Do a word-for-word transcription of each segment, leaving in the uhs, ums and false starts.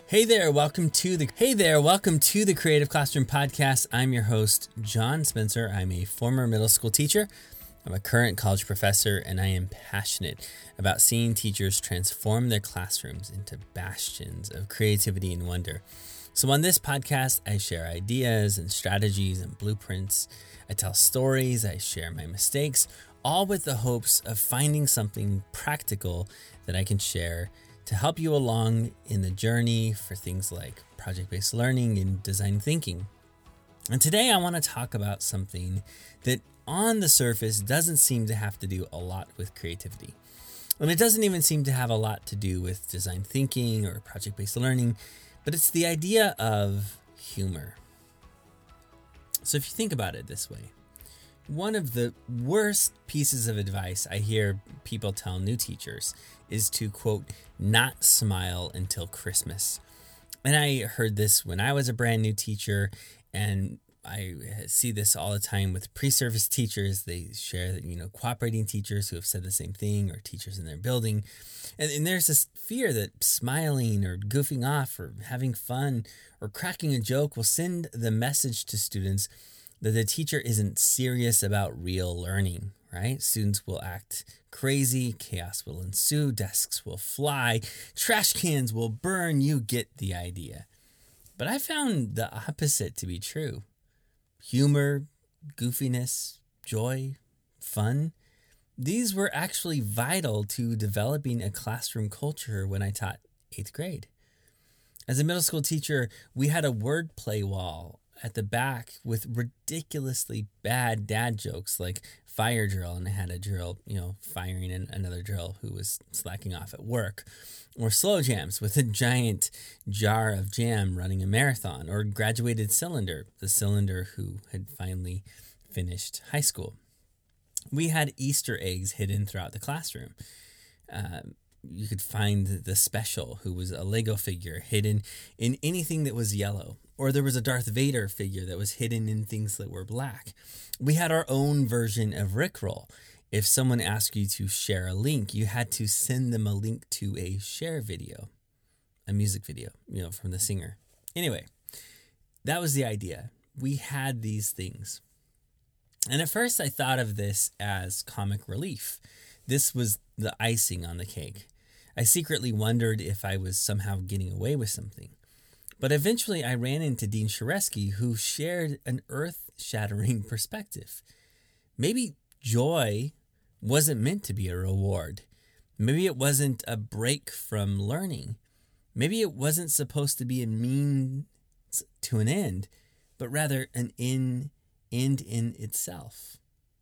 Hey there, welcome to the Hey there, welcome to the Creative Classroom Podcast. I'm your host, John Spencer. I'm a former middle school teacher. I'm a current college professor, and I am passionate about seeing teachers transform their classrooms into bastions of creativity and wonder. So on this podcast, I share ideas and strategies and blueprints. I tell stories, I share my mistakes, all with the hopes of finding something practical that I can share to help you along in the journey for things like project-based learning and design thinking. And today I want to talk about something that on the surface doesn't seem to have to do a lot with creativity. And it doesn't even seem to have a lot to do with design thinking or project-based learning, but it's the idea of humor. So if you think about it this way, one of the worst pieces of advice I hear people tell new teachers is to, quote, not smile until Christmas. And I heard this when I was a brand new teacher, and I see this all the time with pre-service teachers. They share that, you know, cooperating teachers who have said the same thing, or teachers in their building. And, and there's this fear that smiling or goofing off or having fun or cracking a joke will send the message to students that the teacher isn't serious about real learning, right? Students will act crazy, chaos will ensue, desks will fly, trash cans will burn. You get the idea. But I found the opposite to be true. Humor, goofiness, joy, fun, these were actually vital to developing a classroom culture when I taught eighth grade. As a middle school teacher, we had a wordplay wall at the back with ridiculously bad dad jokes like fire drill, and I had a drill, you know, firing in another drill who was slacking off at work, or slow jams with a giant jar of jam running a marathon, or graduated cylinder, the cylinder who had finally finished high school. We had Easter eggs hidden throughout the classroom. Uh, you could find the special, who was a Lego figure hidden in anything that was yellow. Or there was a Darth Vader figure that was hidden in things that were black. We had our own version of Rickroll. If someone asked you to share a link, you had to send them a link to a share video, a music video, you know, from the singer. Anyway, that was the idea. We had these things. And at first I thought of this as comic relief. This was the icing on the cake. I secretly wondered if I was somehow getting away with something. But eventually I ran into Dean Sharesky, who shared an earth-shattering perspective. Maybe joy wasn't meant to be a reward. Maybe it wasn't a break from learning. Maybe it wasn't supposed to be a means to an end, but rather an in, end in itself.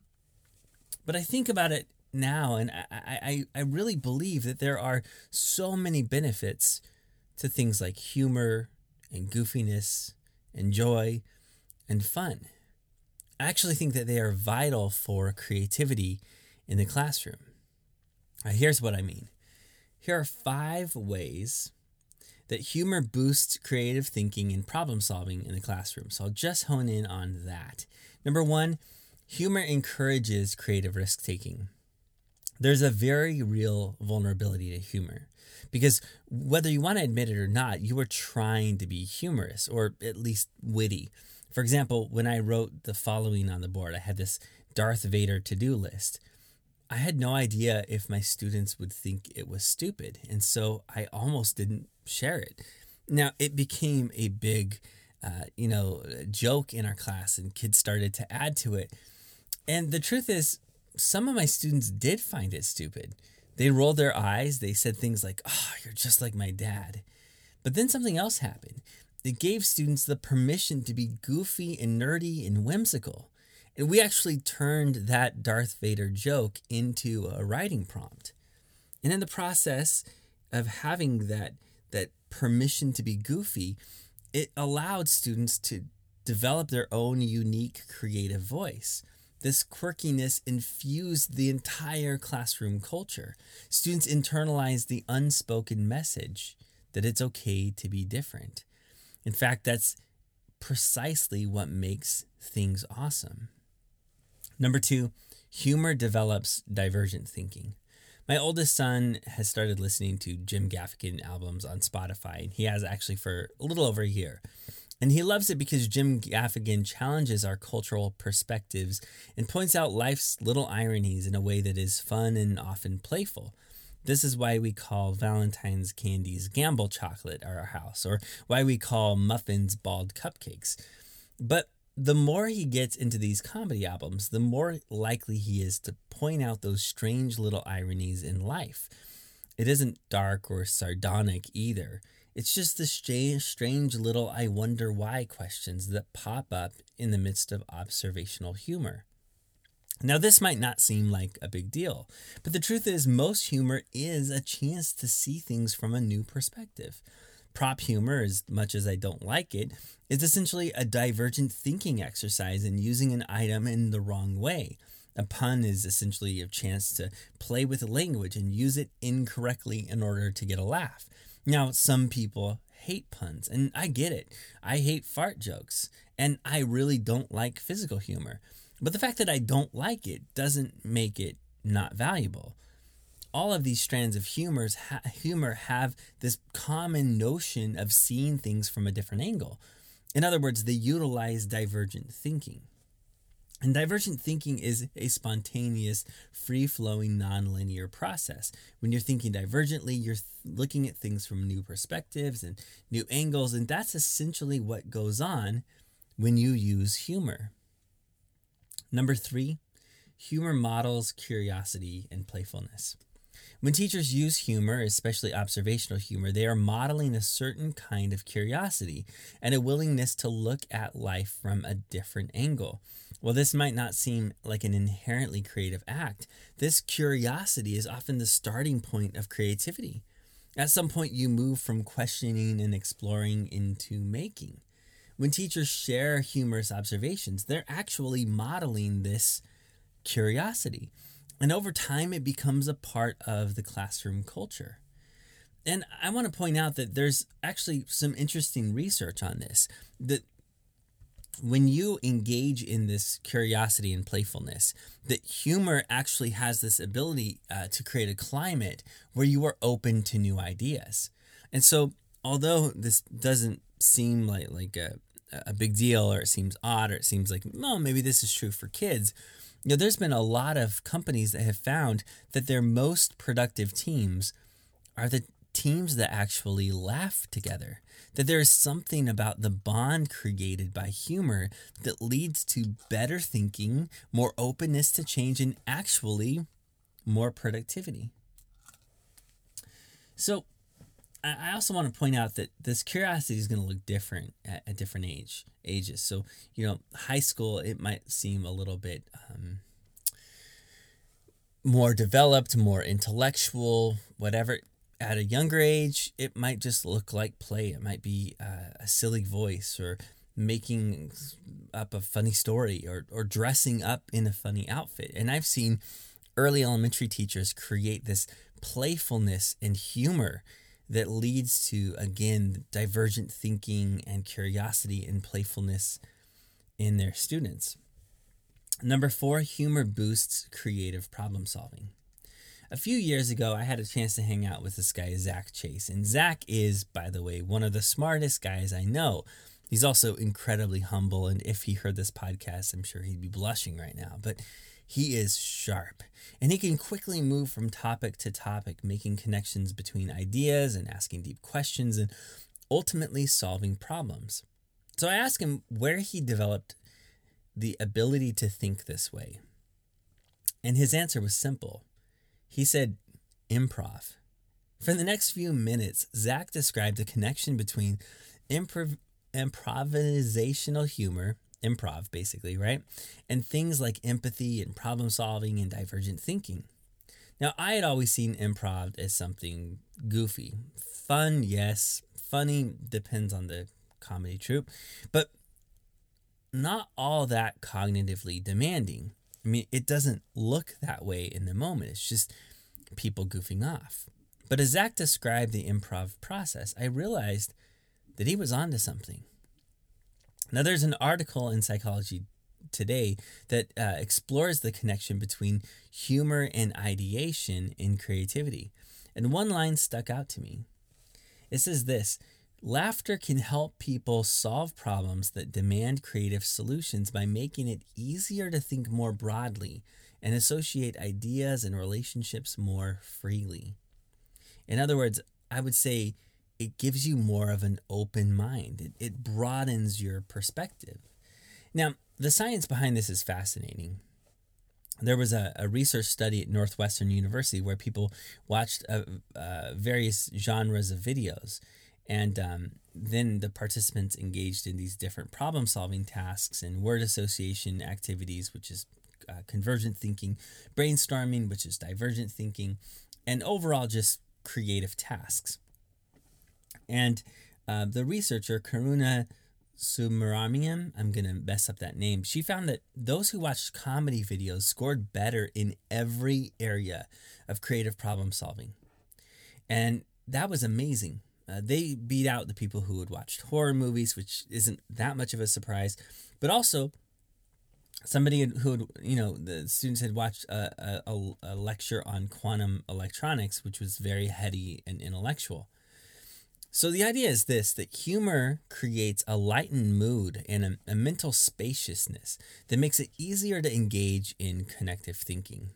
But I think about it now, and I, I, I really believe that there are so many benefits to things like humor and goofiness and joy and fun. I actually think that they are vital for creativity in the classroom. Now, here's what I mean. Here are five ways that humor boosts creative thinking and problem solving in the classroom. So I'll just hone in on that. Number one, humor encourages creative risk taking. There's a very real vulnerability to humor, because whether you want to admit it or not, you are trying to be humorous, or at least witty. For example, when I wrote the following on the board, I had this Darth Vader to-do list. I had no idea if my students would think it was stupid, and so I almost didn't share it. Now, it became a big, uh, you know, joke in our class, and kids started to add to it. And the truth is, some of my students did find it stupid. They rolled their eyes. They said things like, "Oh, you're just like my dad." But then something else happened. It gave students the permission to be goofy and nerdy and whimsical. And we actually turned that Darth Vader joke into a writing prompt. And in the process of having that, that permission to be goofy, it allowed students to develop their own unique creative voice. This quirkiness infused the entire classroom culture. Students internalized the unspoken message that it's okay to be different. In fact, that's precisely what makes things awesome. Number two, humor develops divergent thinking. My oldest son has started listening to Jim Gaffigan albums on Spotify, and he has actually for a little over a year. And he loves it because Jim Gaffigan challenges our cultural perspectives and points out life's little ironies in a way that is fun and often playful. This is why we call Valentine's candies Gamble chocolate at our house, or why we call muffins bald cupcakes. But the more he gets into these comedy albums, the more likely he is to point out those strange little ironies in life. It isn't dark or sardonic either. It's just the strange, strange little I wonder why questions that pop up in the midst of observational humor. Now, this might not seem like a big deal, but the truth is most humor is a chance to see things from a new perspective. Prop humor, as much as I don't like it, is essentially a divergent thinking exercise in using an item in the wrong way. A pun is essentially a chance to play with language and use it incorrectly in order to get a laugh. Now, some people hate puns, and I get it. I hate fart jokes, and I really don't like physical humor. But the fact that I don't like it doesn't make it not valuable. All of these strands of humors ha- humor have this common notion of seeing things from a different angle. In other words, they utilize divergent thinking. And divergent thinking is a spontaneous, free-flowing, non-linear process. When you're thinking divergently, you're th- looking at things from new perspectives and new angles, and that's essentially what goes on when you use humor. Number three, humor models curiosity and playfulness. When teachers use humor, especially observational humor, they are modeling a certain kind of curiosity and a willingness to look at life from a different angle. While this might not seem like an inherently creative act, this curiosity is often the starting point of creativity. At some point, you move from questioning and exploring into making. When teachers share humorous observations, they're actually modeling this curiosity. And over time, it becomes a part of the classroom culture. And I want to point out that there's actually some interesting research on this, that when you engage in this curiosity and playfulness, that humor actually has this ability uh, to create a climate where you are open to new ideas. And so, although this doesn't seem like, like a, a big deal, or it seems odd, or it seems like, well, maybe this is true for kids, you know, there's been a lot of companies that have found that their most productive teams are the teams that actually laugh together. That there is something about the bond created by humor that leads to better thinking, more openness to change, and actually more productivity. So I also want to point out that this curiosity is going to look different at, at different age ages. So, you know, high school, it might seem a little bit um, more developed, more intellectual, whatever. At a younger age, it might just look like play. It might be uh, a silly voice, or making up a funny story, or, or dressing up in a funny outfit. And I've seen early elementary teachers create this playfulness and humor that leads to, again, divergent thinking and curiosity and playfulness in their students. Number four, humor boosts creative problem solving. A few years ago, I had a chance to hang out with this guy, Zach Chase. And Zach is, by the way, one of the smartest guys I know. He's also incredibly humble, and if he heard this podcast, I'm sure he'd be blushing right now. But he is sharp, and he can quickly move from topic to topic, making connections between ideas and asking deep questions and ultimately solving problems. So I asked him where he developed the ability to think this way. And his answer was simple. He said, improv. For the next few minutes, Zach described a connection between improv- improvisational humor, improv basically, right? And things like empathy and problem solving and divergent thinking. Now, I had always seen improv as something goofy. Fun, yes. Funny depends on the comedy troupe. But not all that cognitively demanding. I mean, it doesn't look that way in the moment. It's just people goofing off. But as Zach described the improv process, I realized that he was onto something. Now, there's an article in Psychology today that uh, explores the connection between humor and ideation in creativity. And one line stuck out to me. It says this: laughter can help people solve problems that demand creative solutions by making it easier to think more broadly and associate ideas and relationships more freely. In other words, I would say it gives you more of an open mind. It, it broadens your perspective. Now, the science behind this is fascinating. There was a, a research study at Northwestern University where people watched uh, uh, various genres of videos. And um, then the participants engaged in these different problem-solving tasks and word association activities, which is uh, convergent thinking, brainstorming, which is divergent thinking, and overall just creative tasks. And uh, the researcher, Karuna Subramaniam, I'm going to mess up that name, she found that those who watched comedy videos scored better in every area of creative problem-solving. And that was amazing. Uh, they beat out the people who had watched horror movies, which isn't that much of a surprise. But also, somebody who had, you know, the students had watched a, a, a lecture on quantum electronics, which was very heady and intellectual. So the idea is this, that humor creates a lightened mood and a, a mental spaciousness that makes it easier to engage in connective thinking.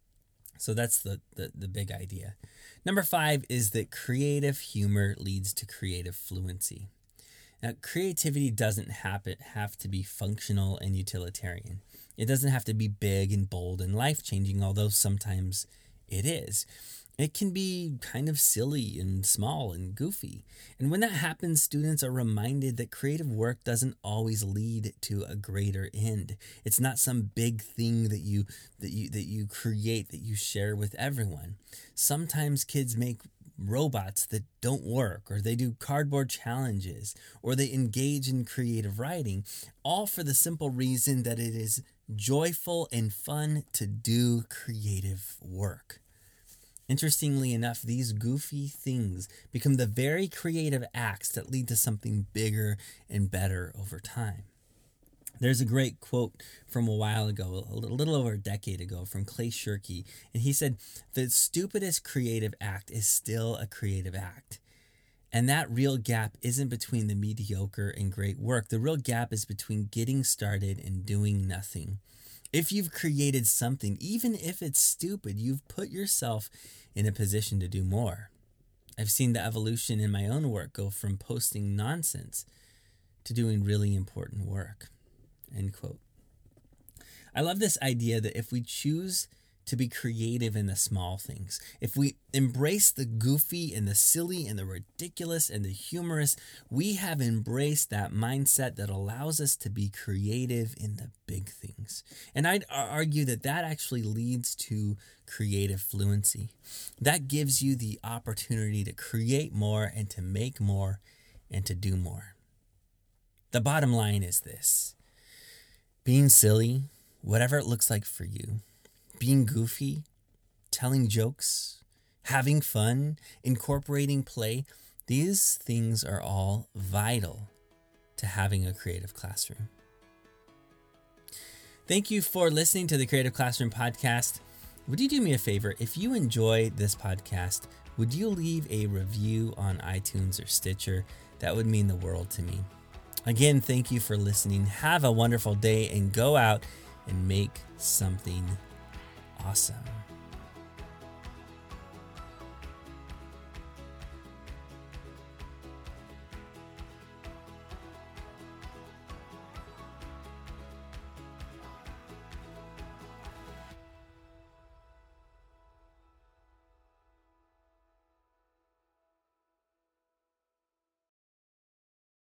So that's the, the, the big idea. Number five is that creative humor leads to creative fluency. Now, creativity doesn't happen, have to be functional and utilitarian. It doesn't have to be big and bold and life-changing, although sometimes it is. It can be kind of silly and small and goofy. And when that happens, students are reminded that creative work doesn't always lead to a greater end. It's not some big thing that you that you that you create, that you share with everyone. Sometimes kids make robots that don't work, or they do cardboard challenges, or they engage in creative writing, all for the simple reason that it is joyful and fun to do creative work. Interestingly enough, these goofy things become the very creative acts that lead to something bigger and better over time. There's a great quote from a while ago, a little over a decade ago, from Clay Shirky, and he said, "The stupidest creative act is still a creative act." And that real gap isn't between the mediocre and great work. The real gap is between getting started and doing nothing. If you've created something, even if it's stupid, you've put yourself in a position to do more. I've seen the evolution in my own work go from posting nonsense to doing really important work. End quote. I love this idea that if we choose to be creative in the small things, if we embrace the goofy and the silly and the ridiculous and the humorous, we have embraced that mindset that allows us to be creative in the big things. And I'd argue that that actually leads to creative fluency. That gives you the opportunity to create more and to make more and to do more. The bottom line is this: being silly, whatever it looks like for you, being goofy, telling jokes, having fun, incorporating play, these things are all vital to having a creative classroom. Thank you for listening to the Creative Classroom Podcast. Would you do me a favor? If you enjoy this podcast, would you leave a review on iTunes or Stitcher? That would mean the world to me. Again, thank you for listening. Have a wonderful day and go out and make something awesome.